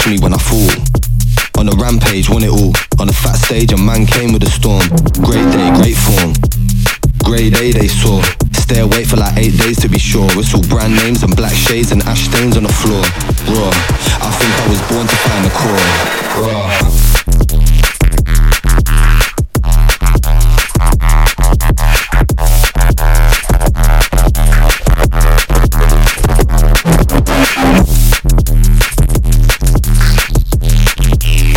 me when I fall. On a rampage, won it all. On a fat stage, a man came with a storm. Great day, great form. Grade A they saw. Stay awake for like 8 days to be sure. Whistle brand names and black shades and ash stains on the floor. Raw, I think I was born to find the core. Raw.